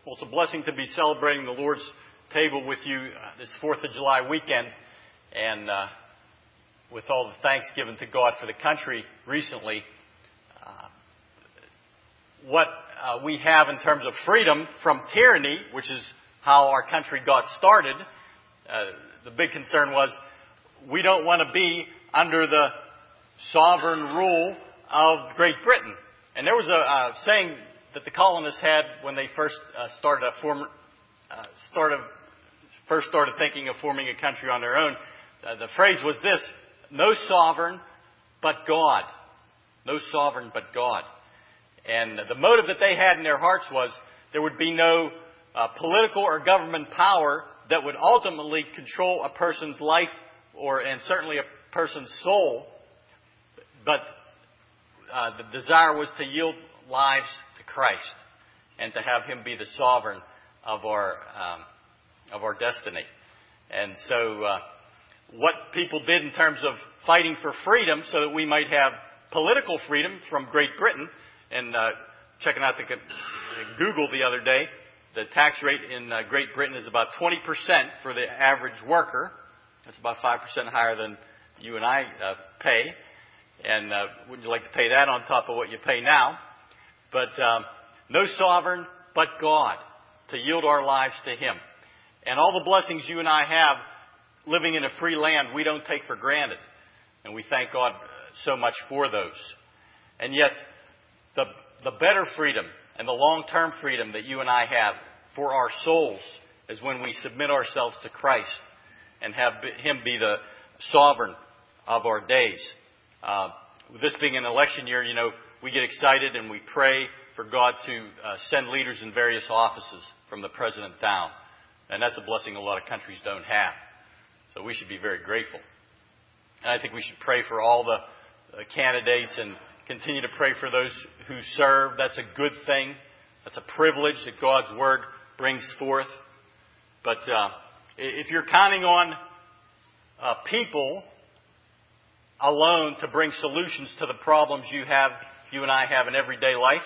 Well, it's a blessing to be celebrating the Lord's table with you this 4th of July weekend. And with all the thanks given to God for the country recently, what we have in terms of freedom from tyranny, which is how our country got started, the big concern was we don't want to be under the sovereign rule of Great Britain. And there was a saying that the colonists had when they first started thinking of forming a country on their own. The phrase was this: "No sovereign but God." No sovereign but God. And the motive that they had in their hearts was there would be no political or government power that would ultimately control a person's life and certainly a person's soul. But the desire was to yield lives to Christ and to have Him be the sovereign of our destiny. And so what people did in terms of fighting for freedom so that we might have political freedom from Great Britain, and checking out Google the other day, the tax rate in Great Britain is about 20% for the average worker. That's about 5% higher than you and I pay. And wouldn't you like to pay that on top of what you pay now? But no sovereign but God, to yield our lives to Him. And all the blessings you and I have living in a free land, we don't take for granted. And we thank God so much for those. And yet, the better freedom and the long-term freedom that you and I have for our souls is when we submit ourselves to Christ and have Him be the sovereign of our days. This being an election year, we get excited and we pray for God to send leaders in various offices from the president down. And that's a blessing a lot of countries don't have. So we should be very grateful. And I think we should pray for all the candidates and continue to pray for those who serve. That's a good thing. That's a privilege that God's Word brings forth. But if you're counting on people alone to bring solutions to the problems you and I have in everyday life,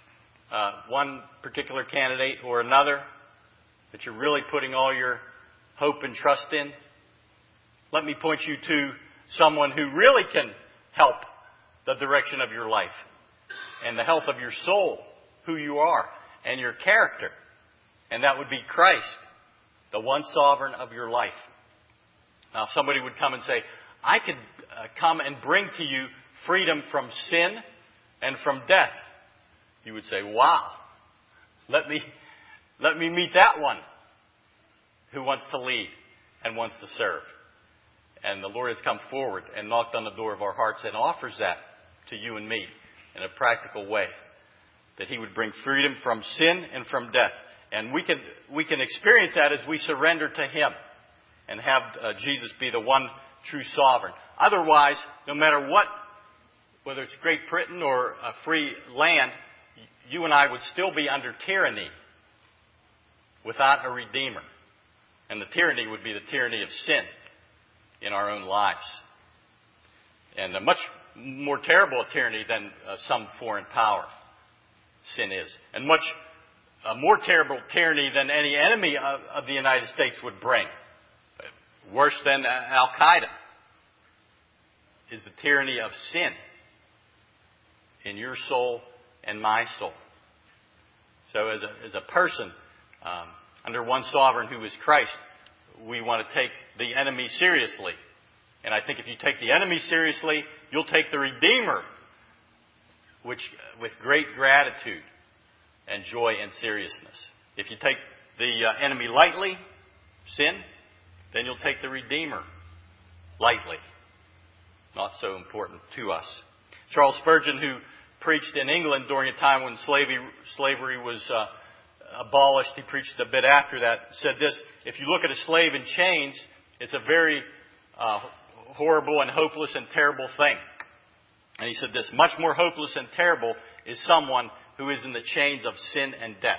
one particular candidate or another, that you're really putting all your hope and trust in, let me point you to someone who really can help the direction of your life and the health of your soul, who you are, and your character. And that would be Christ, the one sovereign of your life. Now, if somebody would come and say, I could come and bring to you freedom from sin and from death, you would say, wow, let me meet that one who wants to lead and wants to serve. And the Lord has come forward and knocked on the door of our hearts and offers that to you and me in a practical way, that He would bring freedom from sin and from death. And we can experience that as we surrender to Him and have Jesus be the one true sovereign. Otherwise, no matter what, whether it's Great Britain or a free land, you and I would still be under tyranny without a Redeemer. And the tyranny would be the tyranny of sin in our own lives. And a much more terrible tyranny than some foreign power sin is. And much more terrible tyranny than any enemy of the United States would bring. Worse than Al-Qaeda is the tyranny of sin in your soul and my soul. So as a person, under one sovereign who is Christ, we want to take the enemy seriously. And I think if you take the enemy seriously, you'll take the Redeemer with great gratitude and joy and seriousness. If you take the enemy lightly, sin, then you'll take the Redeemer lightly. Not so important to us. Charles Spurgeon, who preached in England during a time when slavery was abolished, he preached a bit after that, said this: if you look at a slave in chains, it's a very horrible and hopeless and terrible thing. And he said this: much more hopeless and terrible is someone who is in the chains of sin and death.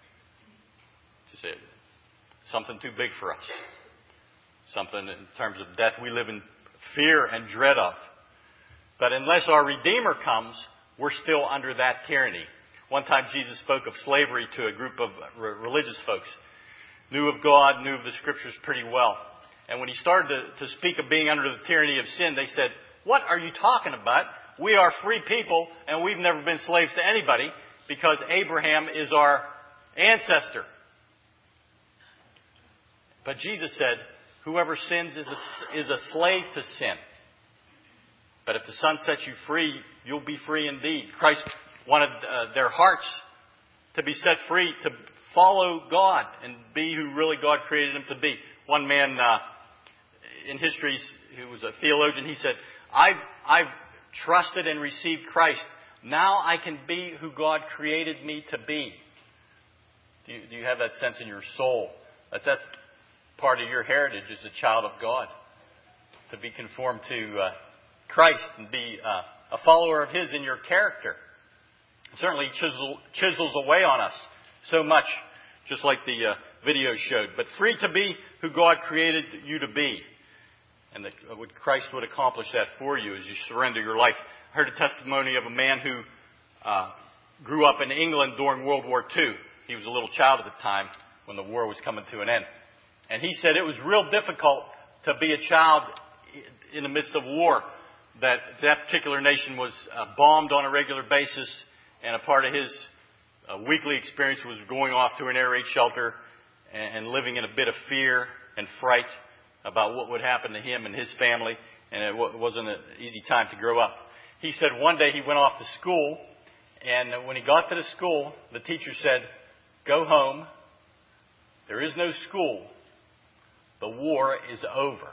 He said, something too big for us. Something in terms of death we live in fear and dread of. But unless our Redeemer comes, we're still under that tyranny. One time Jesus spoke of slavery to a group of religious folks. Knew of God, knew of the Scriptures pretty well. And when he started to speak of being under the tyranny of sin, they said, "What are you talking about? We are free people, and we've never been slaves to anybody because Abraham is our ancestor." But Jesus said, "Whoever sins is a slave to sin. But if the Son sets you free, you'll be free indeed." Christ wanted their hearts to be set free, to follow God and be who really God created them to be. One man in history who was a theologian, he said, I've trusted and received Christ. Now I can be who God created me to be. Do you have that sense in your soul? That's part of your heritage as a child of God. To be conformed to Christ and be a follower of His in your character. Certainly chisels away on us so much, just like the video showed. But free to be who God created you to be. And what Christ would accomplish that for you as you surrender your life. I heard a testimony of a man who grew up in England during World War II. He was a little child at the time when the war was coming to an end. And he said it was real difficult to be a child in the midst of war. That particular nation was bombed on a regular basis. And a part of his weekly experience was going off to an air raid shelter and living in a bit of fear and fright about what would happen to him and his family. And it wasn't an easy time to grow up. He said one day he went off to school, and when he got to the school, the teacher said, "Go home. There is no school. The war is over."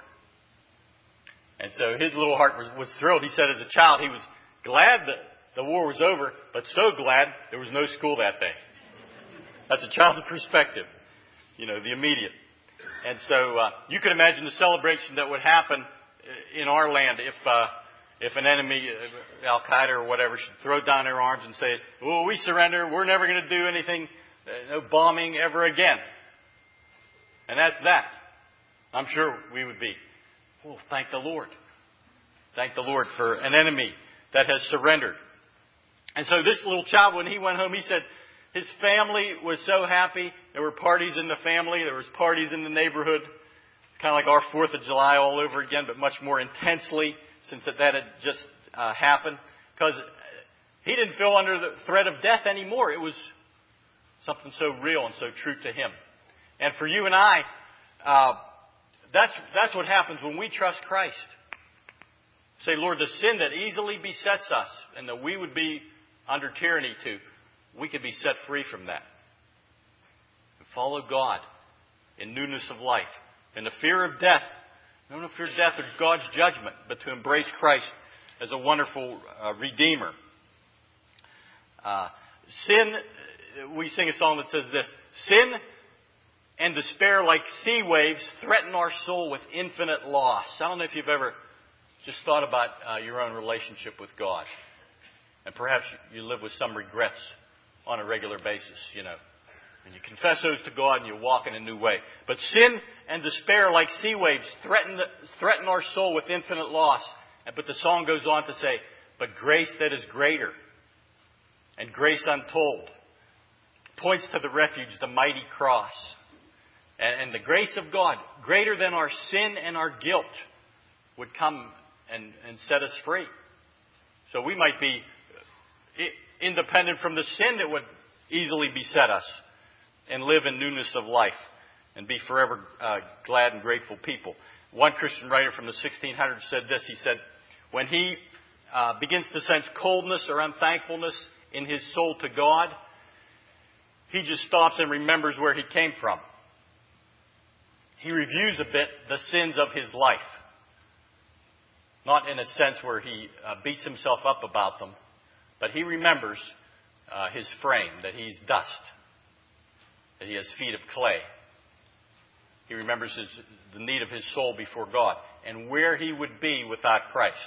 And so his little heart was thrilled. He said as a child he was glad that the war was over, but so glad there was no school that day. That's a child's perspective, the immediate. And so you can imagine the celebration that would happen in our land if an enemy, Al-Qaeda or whatever, should throw down their arms and say, "Oh, we surrender. We're never going to do anything, no bombing ever again." And that's that. I'm sure we would be, "Oh, thank the Lord. Thank the Lord for an enemy that has surrendered." And so this little child, when he went home, he said his family was so happy. There were parties in the family. There was parties in the neighborhood. It's kind of like our 4th of July all over again, but much more intensely since that had just happened. Because he didn't feel under the threat of death anymore. It was something so real and so true to him. And for you and I, that's what happens when we trust Christ. Say, "Lord, the sin that easily besets us and that we would be under tyranny to, we could be set free from that. And follow God in newness of life. In the fear of death, not fear of death or God's judgment, but to embrace Christ as a wonderful Redeemer." Sin, we sing a song that says this, "Sin and despair like sea waves threaten our soul with infinite loss." I don't know if you've ever just thought about your own relationship with God. And perhaps you live with some regrets on a regular basis, And you confess those to God and you walk in a new way. But sin and despair like sea waves threaten our soul with infinite loss. But the song goes on to say, "But grace that is greater and grace untold points to the refuge, the mighty cross." And the grace of God, greater than our sin and our guilt, would come and set us free. So we might be independent from the sin that would easily beset us and live in newness of life and be forever glad and grateful people. One Christian writer from the 1600s said this. He said, when he begins to sense coldness or unthankfulness in his soul to God, he just stops and remembers where he came from. He reviews a bit the sins of his life. Not in a sense where he beats himself up about them, but he remembers his frame, that he's dust, that he has feet of clay. He remembers the need of his soul before God and where he would be without Christ.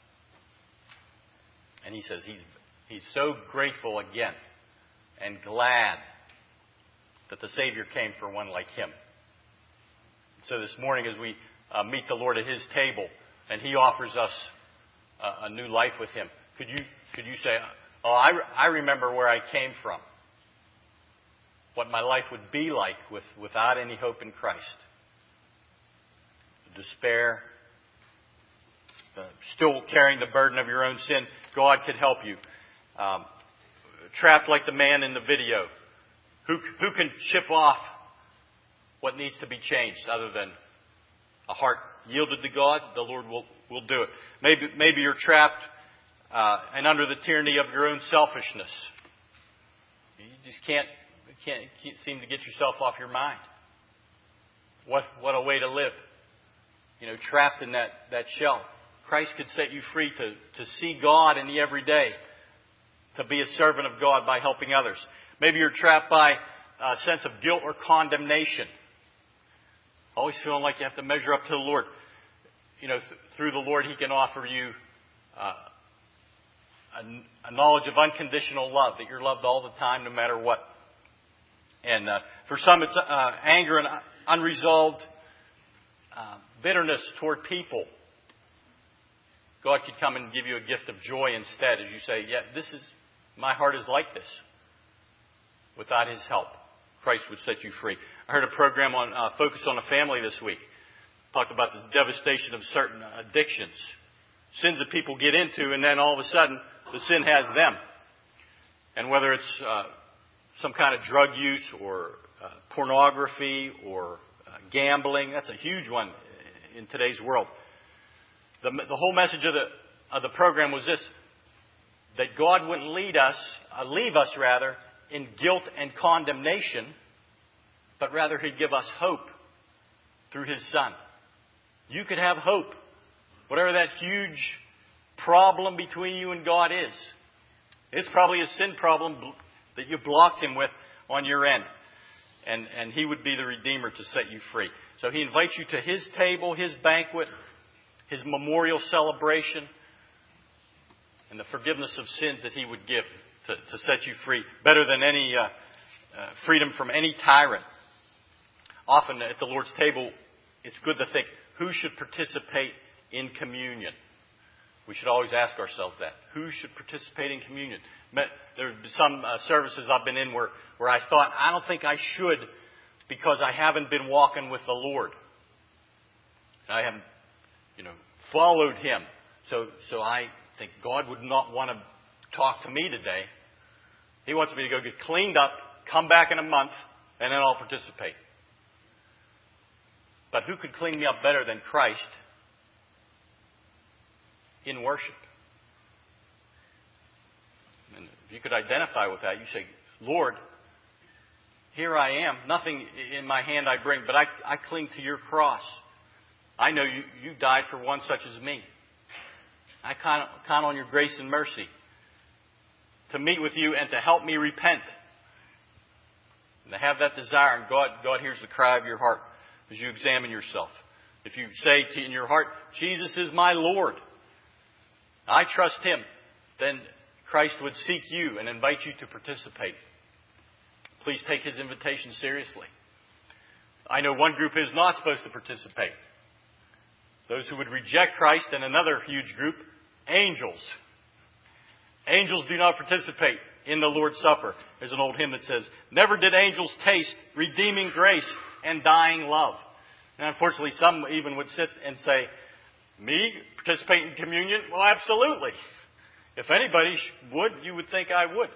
And he says he's so grateful again and glad that the Savior came for one like him. So this morning as we meet the Lord at his table and he offers us a new life with him, could you say, Oh, I remember where I came from. What my life would be like without any hope in Christ. Despair. Still carrying the burden of your own sin. God could help you. Trapped like the man in the video. Who can chip off what needs to be changed other than a heart yielded to God? The Lord will do it. Maybe you're trapped and under the tyranny of your own selfishness. You just can't seem to get yourself off your mind. What a way to live. Trapped in that shell. Christ could set you free to see God in the everyday. To be a servant of God by helping others. Maybe you're trapped by a sense of guilt or condemnation. Always feeling like you have to measure up to the Lord. Through the Lord, He can offer you a knowledge of unconditional love, that you're loved all the time, no matter what. And for some, it's anger and unresolved bitterness toward people. God could come and give you a gift of joy instead, as you say, yeah, my heart is like this. Without His help, Christ would set you free. I heard a program on Focus on a Family this week. Talked about the devastation of certain addictions. Sins that people get into, and then all of a sudden, the sin has them. And whether it's some kind of drug use or pornography or gambling, that's a huge one in today's world. The whole message of the program was this: that God wouldn't leave us in guilt and condemnation, but rather He'd give us hope through His Son. You could have hope, whatever that huge problem between you and God is. It's probably a sin problem that you blocked Him with on your end, and He would be the Redeemer to set you free. So He invites you to His table, His banquet, His memorial celebration, and the forgiveness of sins that He would give to set you free. Better than any freedom from any tyrant. Often at the Lord's table, it's good to think, who should participate in communion? We should always ask ourselves that. Who should participate in communion? There have been some services I've been in where I thought, I don't think I should because I haven't been walking with the Lord. I haven't followed Him. So I think God would not want to talk to me today. He wants me to go get cleaned up, come back in a month, and then I'll participate. But who could clean me up better than Christ in worship? And if you could identify with that, you say, Lord, here I am. Nothing in my hand I bring, but I cling to your cross. I know you died for one such as me. I count on your grace and mercy to meet with you and to help me repent. And to have that desire. And God hears the cry of your heart as you examine yourself. If you say in your heart, Jesus is my Lord, I trust Him, then Christ would seek you and invite you to participate. Please take His invitation seriously. I know one group is not supposed to participate. Those who would reject Christ, and another huge group, angels. Angels do not participate in the Lord's Supper. There's an old hymn that says, never did angels taste redeeming grace and dying love. And unfortunately, some even would sit and say, me participate in communion? Well, absolutely. If anybody would, you would think I would.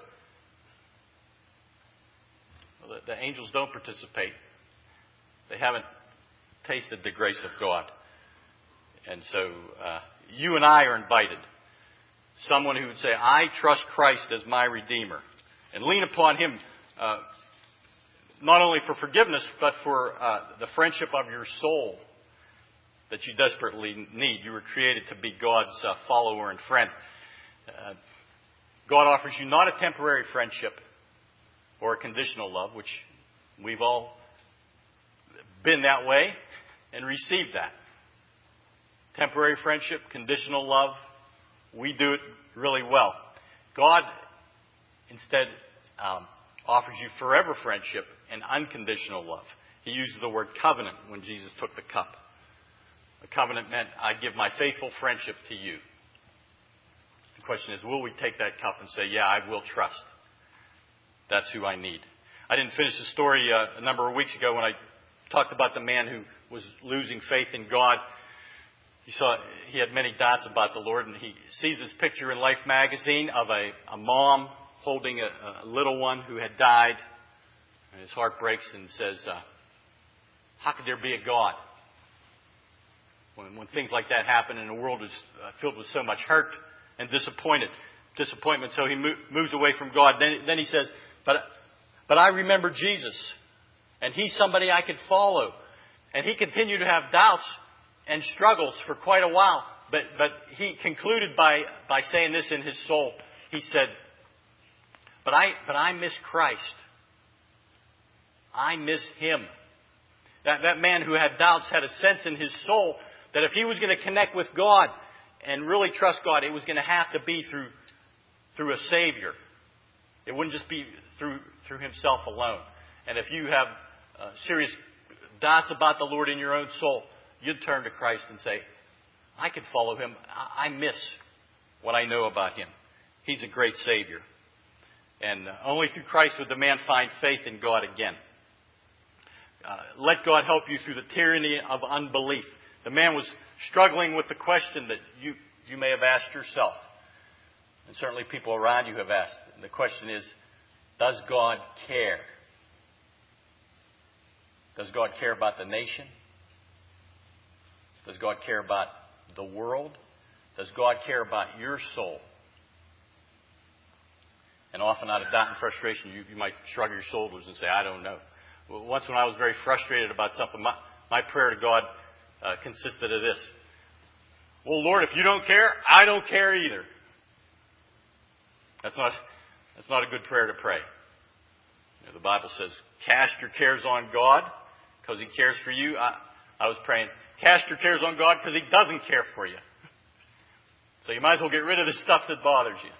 Well, the angels don't participate. They haven't tasted the grace of God. And so you and I are invited. Someone who would say, I trust Christ as my Redeemer. And lean upon Him not only for forgiveness, but for the friendship of your soul that you desperately need. You were created to be God's follower and friend. God offers you not a temporary friendship or a conditional love, which we've all been that way and received that. Temporary friendship, conditional love, we do it really well. God instead offers you forever friendship and unconditional love. He uses the word covenant when Jesus took the cup. A covenant meant, I give my faithful friendship to you. The question is, will we take that cup and say, yeah, I will trust. That's who I need. I didn't finish the story a number of weeks ago when I talked about the man who was losing faith in God. He had many doubts about the Lord, and he sees this picture in Life magazine of a mom holding a little one who had died. And his heart breaks and says, how could there be a God? When things like that happen and the world is filled with so much hurt and disappointment, so he moves away from God. Then he says, but I remember Jesus, and He's somebody I could follow. And he continued to have doubts and struggles for quite a while. But he concluded by saying this in his soul. He said, but I miss Christ. I miss Him. That man who had doubts had a sense in his soul that if he was going to connect with God and really trust God, it was going to have to be through a Savior. It wouldn't just be through himself alone. And if you have serious doubts about the Lord in your own soul, you'd turn to Christ and say, I can follow Him. I miss what I know about Him. He's a great Savior. And only through Christ would the man find faith in God again. Let God help you through the tyranny of unbelief. The man was struggling with the question that you may have asked yourself. And certainly people around you have asked. And the question is, does God care? Does God care about the nation? Does God care about the world? Does God care about your soul? And often out of doubt and frustration, you might shrug your shoulders and say, I don't know. Well, once when I was very frustrated about something, my prayer to God consisted of this. Well, Lord, if you don't care, I don't care either. That's not a good prayer to pray. The Bible says, cast your cares on God because He cares for you. I was praying, cast your cares on God because He doesn't care for you. So you might as well get rid of the stuff that bothers you.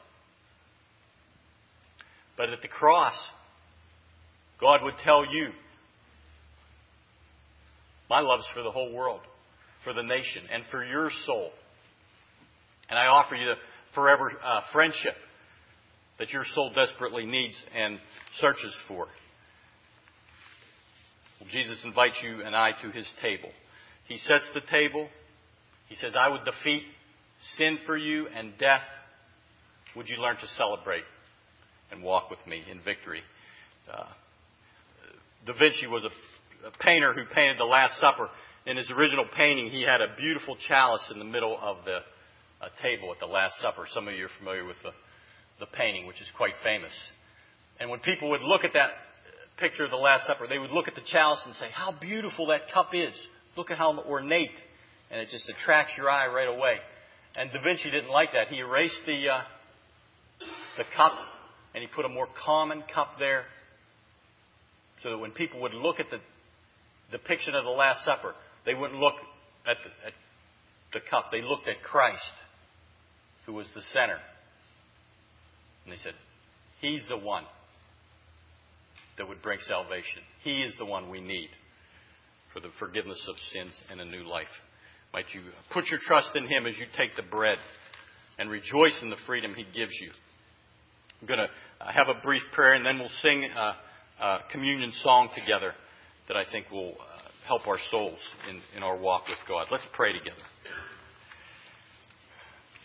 But at the cross, God would tell you, my love's for the whole world, for the nation, and for your soul. And I offer you the forever friendship that your soul desperately needs and searches for. Well, Jesus invites you and I to His table. He sets the table. He says, I would defeat sin for you and death. Would you learn to celebrate and walk with me in victory? Da Vinci was a painter who painted the Last Supper. In his original painting, he had a beautiful chalice in the middle of the table at the Last Supper. Some of you are familiar with the painting, which is quite famous. And when people would look at that picture of the Last Supper, they would look at the chalice and say, how beautiful that cup is. Look at how ornate. And it just attracts your eye right away. And Da Vinci didn't like that. He erased the cup and he put a more common cup there so that when people would look at the depiction of the Last Supper, they wouldn't look at the cup. They looked at Christ, who was the center. And they said, He's the one that would bring salvation. He is the one we need for the forgiveness of sins and a new life. Might you put your trust in Him as you take the bread and rejoice in the freedom He gives you. I'm going to have a brief prayer and then we'll sing a communion song together that I think will help our souls in our walk with God. Let's pray together.